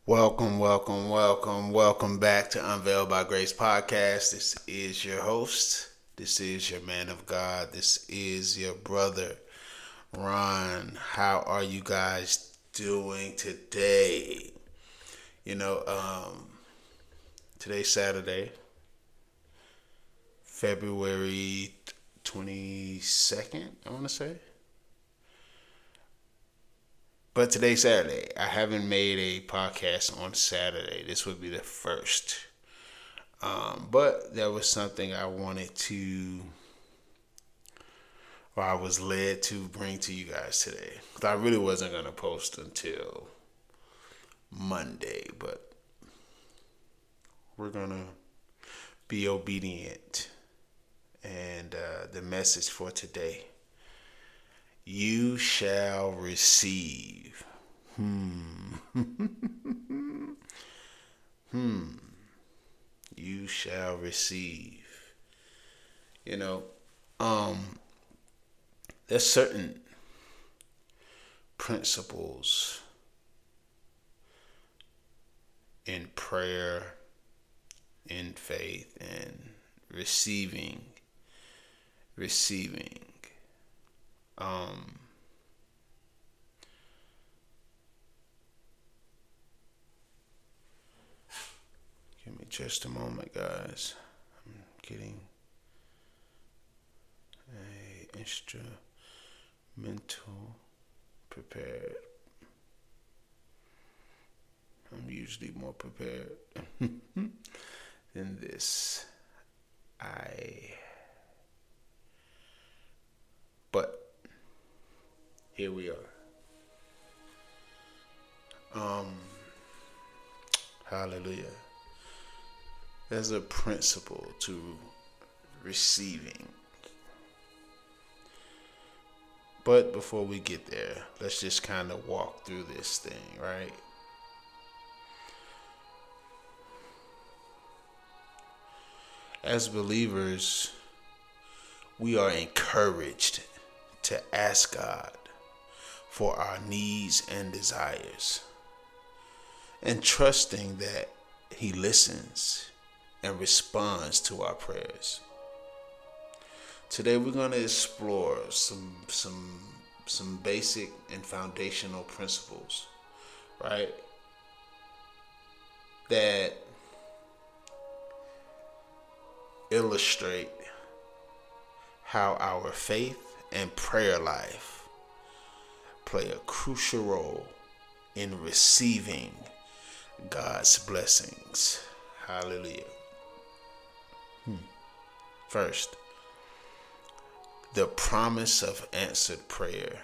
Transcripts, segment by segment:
Welcome back to Unveiled by Grace podcast. This is your host. This is your man of God. This is your brother, Ron. How are you guys doing today? You know, today's Saturday, February 22nd, I want to say. But today's Saturday. I haven't made a podcast on Saturday. This would be the first. But there was something I wanted to, or I was led to bring to you guys today. I really wasn't going to post until Monday, but we're going to be obedient. And the message for today: you shall receive. You shall receive. You know, there's certain principles in prayer, in faith, and receiving. Give me just a moment, guys. I'm getting a instrumental prepared. I'm usually more prepared than this. But here we are. Hallelujah. There's a principle to receiving. But before we get there, let's just kind of walk through this thing, right? As believers, we are encouraged to ask God for our needs and desires, and trusting that He listens and responds to our prayers. Today we're going to explore some basic and foundational principles, right? That illustrate how our faith and prayer life play a crucial role in receiving God's blessings. Hallelujah. First, the promise of answered prayer.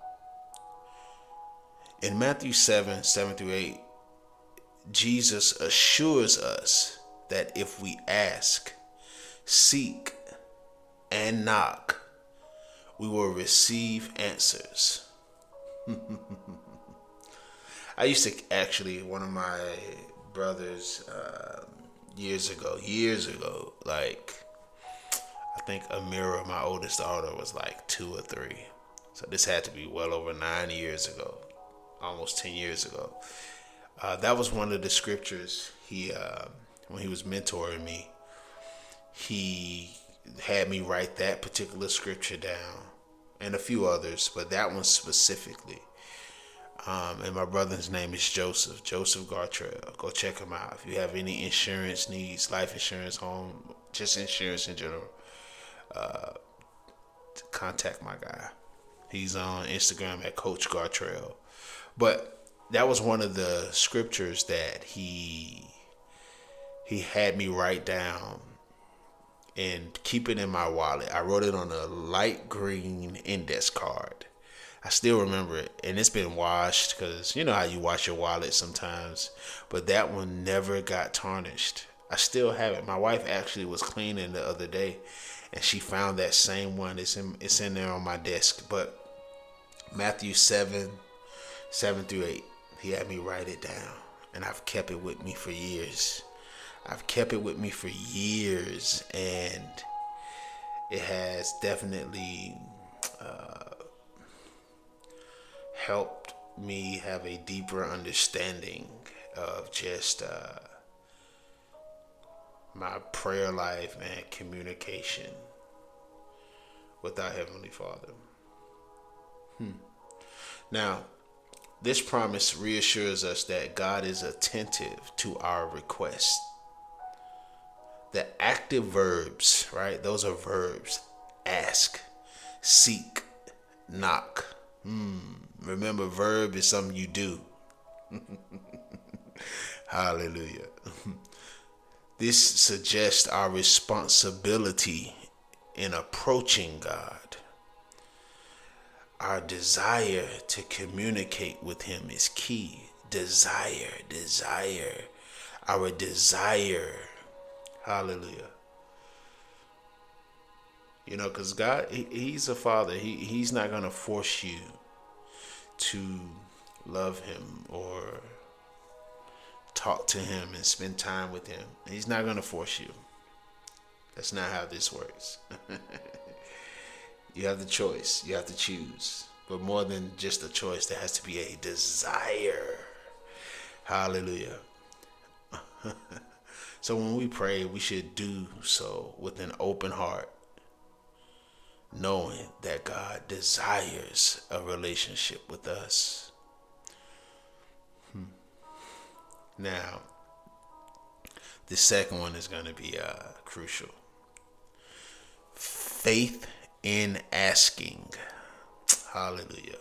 In Matthew 7:7-8, Jesus assures us that if we ask, seek, and knock, we will receive answers. I used to one of my brothers years ago, like, I think Amira, my oldest daughter, was like 2 or 3. So this had to be well over 9 years ago, almost 10 years ago. That was one of the scriptures when he was mentoring me, he had me write that particular scripture down and a few others, but that one specifically. And my brother's name is Joseph Gartrell. Go check him out. If you have any insurance needs, life insurance, home, just insurance in general, contact my guy. He's on Instagram at Coach Gartrell. But that was one of the scriptures that he had me write down and keep it in my wallet. I wrote it on a light green index card. I still remember it, and it's been washed because you know how you wash your wallet sometimes, but that one never got tarnished. I still have it. My wife actually was cleaning the other day, and she found that same one. It's in there on my desk. But Matthew 7:7-8, he had me write it down, and I've kept it with me for years. And it has definitely helped me have a deeper understanding of just my prayer life and communication with our Heavenly Father. Now, this promise reassures us that God is attentive to our requests. The active verbs, right? Those are verbs. Ask, seek, knock. Remember, verb is something you do. Hallelujah. This suggests our responsibility in approaching God. Our desire to communicate with Him is key. Desire. Our desire. Hallelujah. You know, because God, He's a Father. He's not going to force you to love Him or talk to Him and spend time with Him. He's not going to force you. That's not how this works. You have the choice. You have to choose. But more than just a choice, there has to be a desire. Hallelujah. So when we pray, we should do so with an open heart, knowing that God desires a relationship with us. Now, the second one is going to be crucial. Faith in asking. Hallelujah.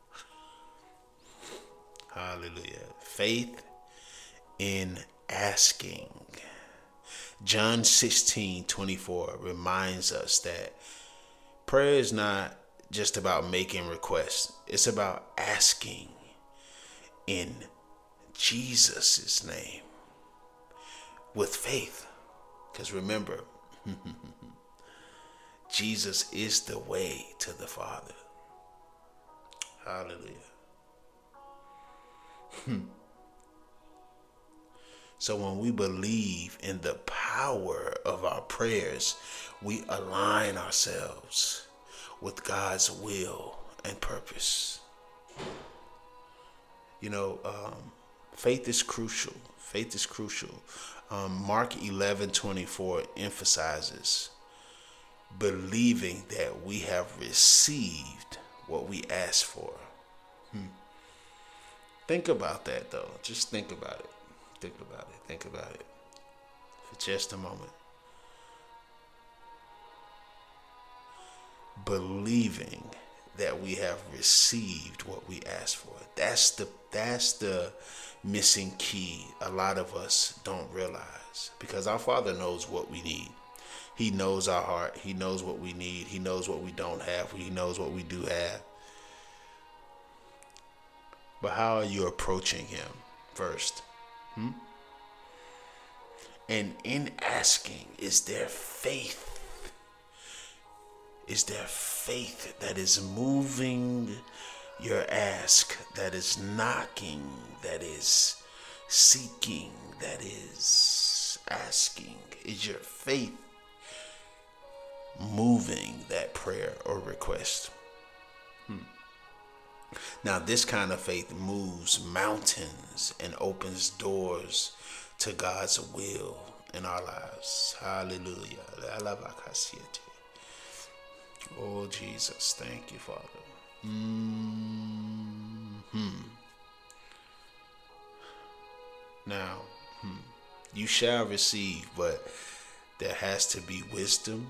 Hallelujah. Faith in asking. John 16:24 reminds us that prayer is not just about making requests. It's about asking in Jesus' name with faith. Because remember, Jesus is the way to the Father. Hallelujah. So when we believe in the power of our prayers, we align ourselves with God's will and purpose. You know, faith is crucial. Faith is crucial. Mark 11:24 emphasizes believing that we have received what we asked for. Think about that, though. Just think about it. Think about it. Think about it for just a moment. Believing that we have received what we asked for. That's the missing key a lot of us don't realize, because our Father knows what we need. He knows our heart. He knows what we need. He knows what we don't have. He knows what we do have. But how are you approaching Him first? And in asking, is there faith? Is there faith that is moving your ask, that is knocking, that is seeking, that is asking? Is your faith moving that prayer or request? Now, this kind of faith moves mountains and opens doors to God's will in our lives. Hallelujah. Oh, Jesus. Thank you, Father. Now, you shall receive, but there has to be wisdom,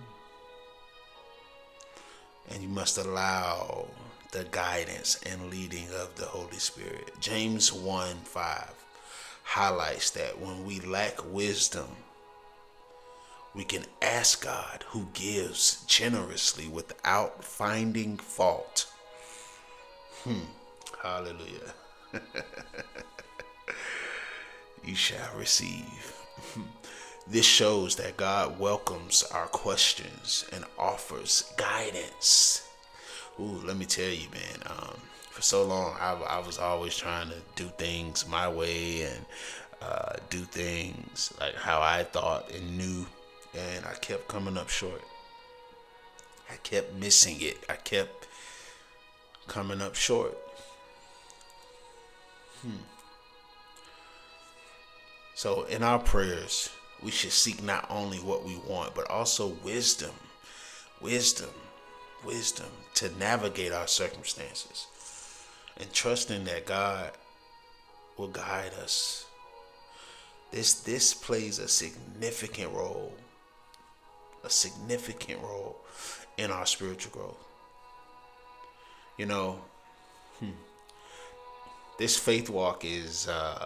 and you must allow the guidance and leading of the Holy Spirit. James 1:5 highlights that when we lack wisdom, we can ask God, who gives generously without finding fault. Hallelujah. You shall receive. This shows that God welcomes our questions and offers guidance. Ooh, let me tell you, man. For so long, I was always trying to do things my way and do things like how I thought and knew, and I kept coming up short. I kept missing it. I kept coming up short. So in our prayers, we should seek not only what we want, but also wisdom, wisdom, wisdom to navigate our circumstances, and trusting that God will guide us. This plays a significant role in our spiritual growth. You know, this faith walk is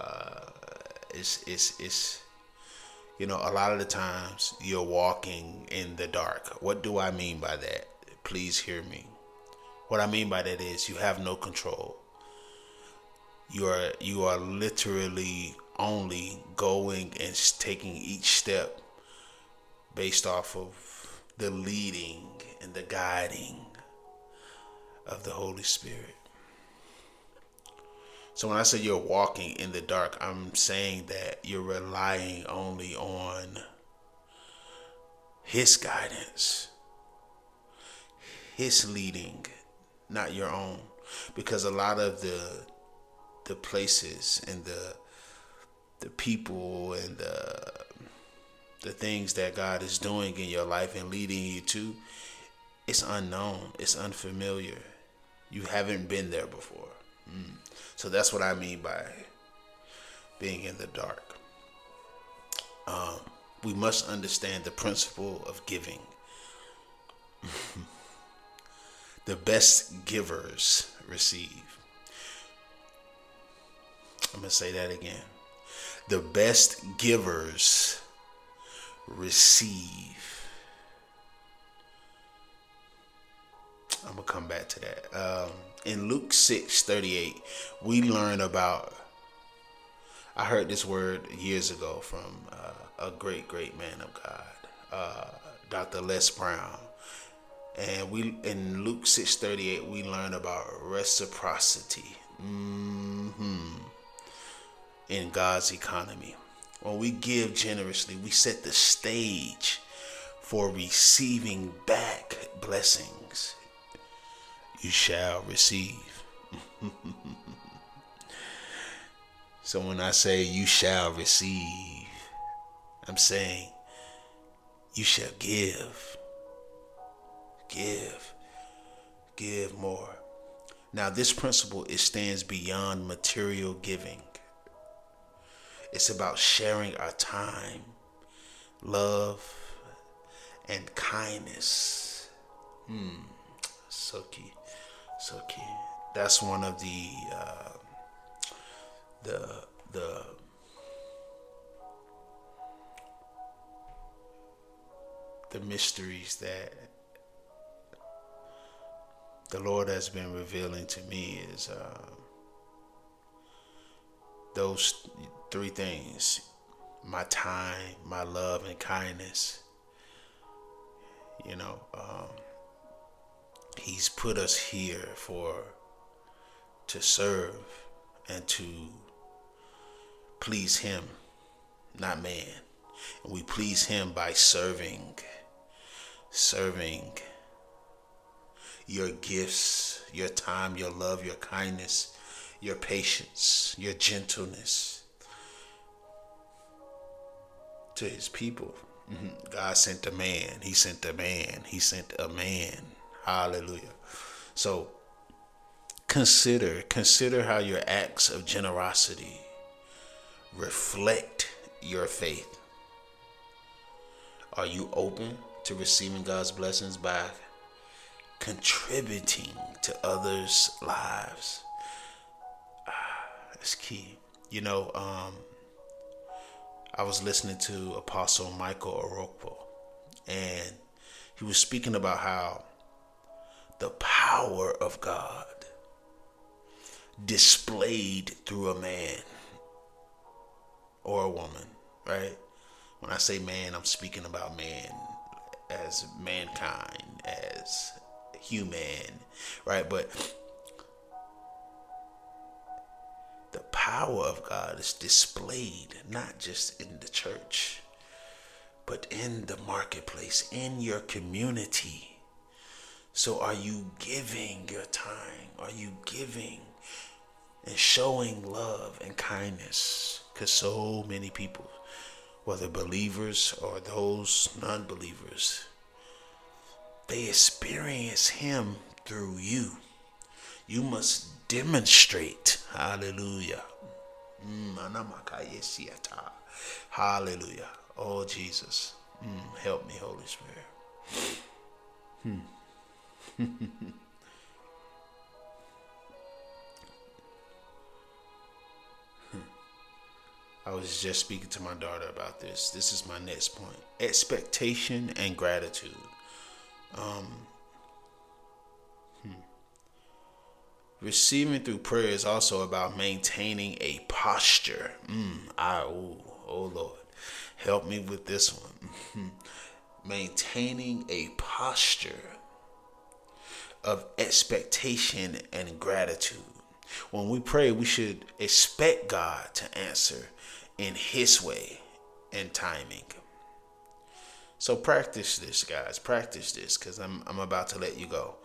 you know, a lot of the times you're walking in the dark. What do I mean by that? Please hear me. What I mean by that is you have no control. You are literally only going and taking each step based off of the leading and the guiding of the Holy Spirit. So when I say you're walking in the dark, I'm saying that you're relying only on His guidance, His leading, not your own. Because a lot of the places and the people and the things that God is doing in your life and leading you to, it's unknown, it's unfamiliar. You haven't been there before. So that's what I mean by being in the dark. We must understand the principle of giving. The best givers receive. I'm going to say that again. The best givers receive. I'm going to come back to that. In Luke 6:38, we learn about, I heard this word years ago from a great man of God, Dr. Les Brown. And in Luke 6:38, we learn about reciprocity in God's economy. When we give generously, we set the stage for receiving back blessings. You shall receive. So when I say you shall receive, I'm saying you shall give. Give more. Now this principle, it stands beyond material giving. It's about sharing our time, love, and kindness. So key. That's one of the mysteries that the Lord has been revealing to me is those three things: my time, my love, and kindness. You know, He's put us here to serve and to please Him, not man. And we please Him by serving your gifts, your time, your love, your kindness, your patience, your gentleness to His people. God sent a man. He sent a man. Hallelujah. So consider how your acts of generosity reflect your faith. Are you open to receiving God's blessings by contributing to others' lives? That's key. You know, I was listening to Apostle Michael Orokpo, and he was speaking about how the power of God displayed through a man or a woman, right? When I say man, I'm speaking about man as mankind, as human, right? But the power of God is displayed not just in the church, but in the marketplace, in your community. So are you giving your time? Are you giving and showing love and kindness Because so many people, whether believers or those non-believers, they experience him through you. You must demonstrate. Hallelujah. Hallelujah. Oh, Jesus. Help me, Holy Spirit. I was just speaking to my daughter about this. This is my next point. Expectation and gratitude. Receiving through prayer is also about maintaining a posture. Oh Lord, help me with this one. Maintaining a posture of expectation and gratitude. When we pray, we should expect God to answer in his way and timing. So practice this, guys. Practice this, because I'm about to let you go.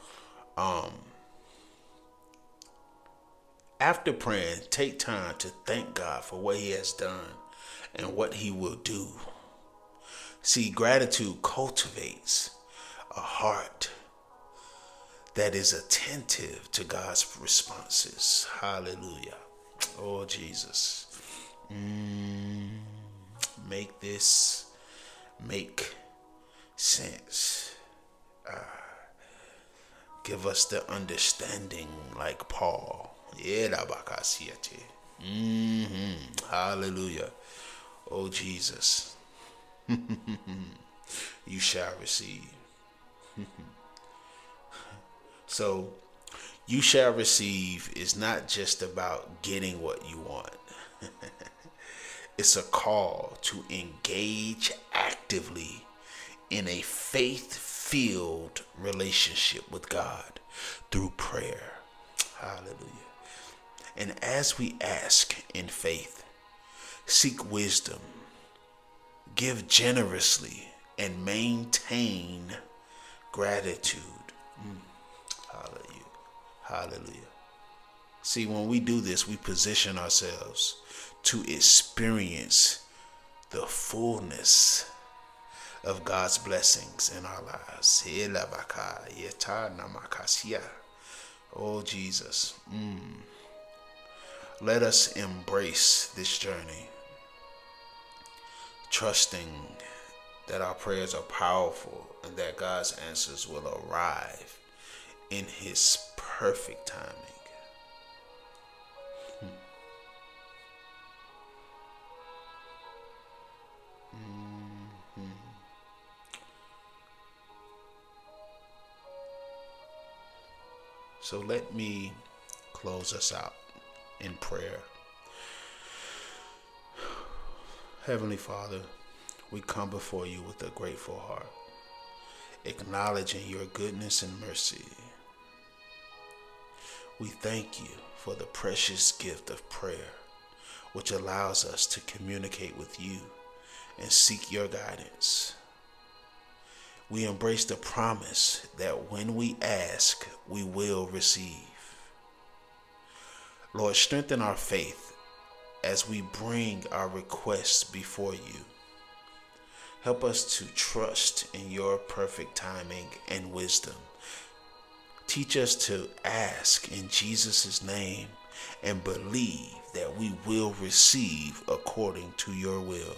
After praying, take time to thank God for what he has done and what he will do. See, gratitude cultivates a heart that is attentive to God's responses. Hallelujah. Oh, Jesus. Make this make sense. Give us the understanding like Paul. Hallelujah. Oh, Jesus. You shall receive. So, you shall receive is not just about getting what you want. It's a call to engage actively in a faith-filled relationship with God through prayer. Hallelujah. And as we ask in faith, seek wisdom, give generously, and maintain gratitude. Hallelujah. Hallelujah. See, when we do this, we position ourselves to experience the fullness of God's blessings in our lives. Oh, Jesus. Let us embrace this journey, trusting that our prayers are powerful and that God's answers will arrive in his perfect timing. So let me close us out in prayer. Heavenly Father, we come before you with a grateful heart, acknowledging your goodness and mercy. We thank you for the precious gift of prayer, which allows us to communicate with you and seek your guidance. We embrace the promise that when we ask, we will receive. Lord, strengthen our faith as we bring our requests before you. Help us to trust in your perfect timing and wisdom. Teach us to ask in Jesus' name and believe that we will receive according to your will.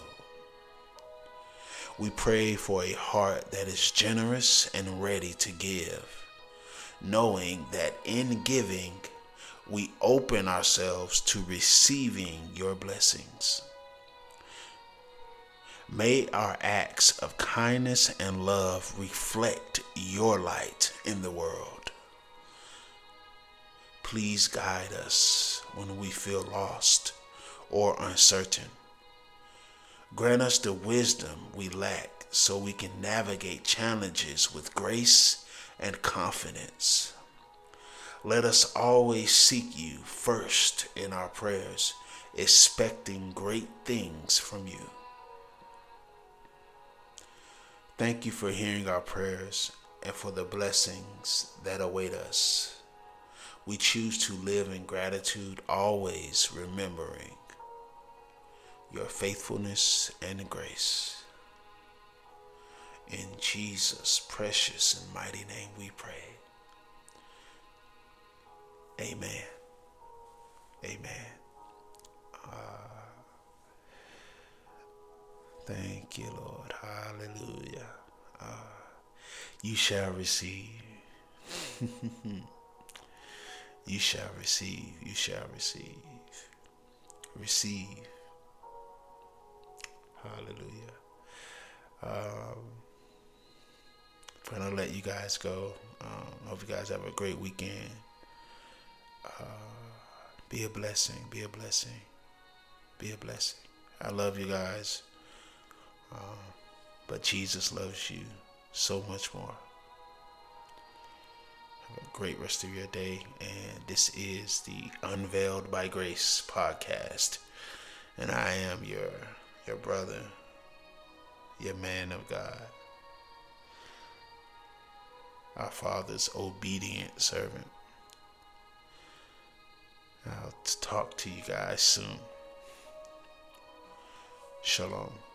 We pray for a heart that is generous and ready to give, knowing that in giving, we open ourselves to receiving your blessings. May our acts of kindness and love reflect your light in the world. Please guide us when we feel lost or uncertain. Grant us the wisdom we lack so we can navigate challenges with grace and confidence. Let us always seek you first in our prayers, expecting great things from you. Thank you for hearing our prayers and for the blessings that await us. We choose to live in gratitude, always remembering your faithfulness and grace. In Jesus' precious and mighty name we pray. Amen. Amen. Thank you, Lord. Hallelujah. You shall receive. You shall receive. You shall receive. Receive. Hallelujah. I'm going to let you guys go. Hope you guys have a great weekend. Be a blessing. Be a blessing. Be a blessing. I love you guys. But Jesus loves you so much more. Have a great rest of your day. And this is the Unveiled by Grace podcast. And I am your brother, your man of God, our Father's obedient servant. I'll talk to you guys soon. Shalom.